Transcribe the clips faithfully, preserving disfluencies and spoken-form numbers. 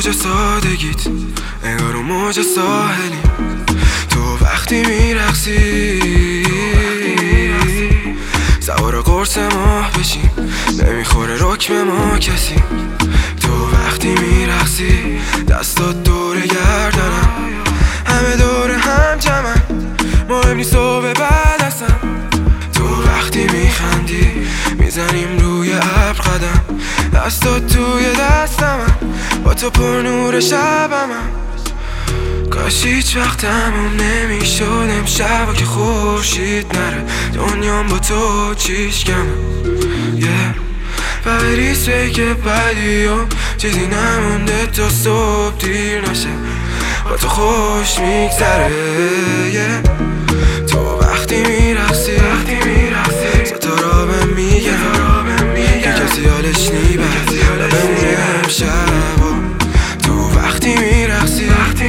اوج سادگیت انگار اون موج ساحلی. تو وقتی میرقصی سوار قرص ماه بشیم نمیخوره رکم ما کسی. تو وقتی میرقصی دستات دور گردنم همه دور هم جمعن مهم نیست و به بعد اصلا. تو وقتی میخندی میزنیم روی ابر قدم دستات توی دستمم با تو پر نور شبمم. کاش هیچ وقت تموم نمیشد امشبا که خورشید نره دنیام با تو چیش کمه yeah. و بریز فیک بدی و چیزی نمونده تا صبح دیر نشه با تو خوش میگذره yeah. تو وقتی میرقصی ستارا بهم میگن که کسی حالش نیبرد و بمونه امشبا. تو وقتی میرقصی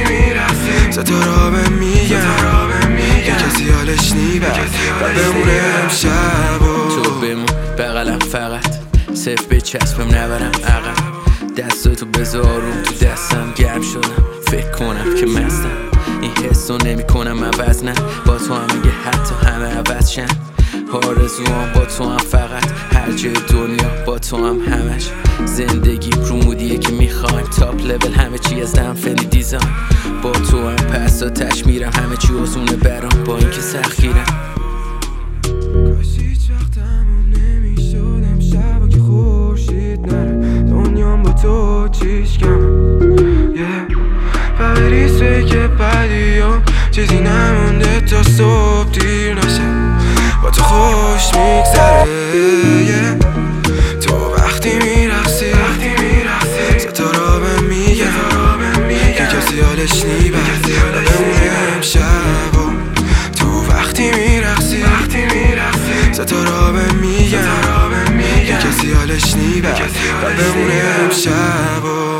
ستارا بهم میگن که کسی حالش نیبرد و بمونه امشبا. تو بمون بغلم فقط صرف بچسبم نبرم عقب دستاتو بذارم تو دستم گرم شدم فکر کنم که مستم این حسو نمی کنم عوض نه با تو هم اگه حتی همه عوض شن آرزوام با تو هم فقط هر جای دنیا با تو هم همش زندگی رومودیه که میخوایم تاپ لول همه چی از دم فنی دیزاین با تو هم پس آتش میرم همه چی آسونه برام با اینکه سختگیرم. کاش هیچ وقت تموم نمیشد امشبا که خورشید نره دنیام با تو چیش کمه yeah. و بریز فیک بدی و چیزی نمونده تا صبح دیر نشه با تو خوش میگذره yeah. تو وقتی میرقصی ستارا بهم میگن که کسی حالش نیبرد و بمونه امشبا. تو وقتی میرقصی ستارا بهم میگن که کسی حالش نیبرد و بمونه امشبا.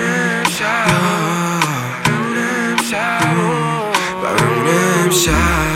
و بمونه امشبا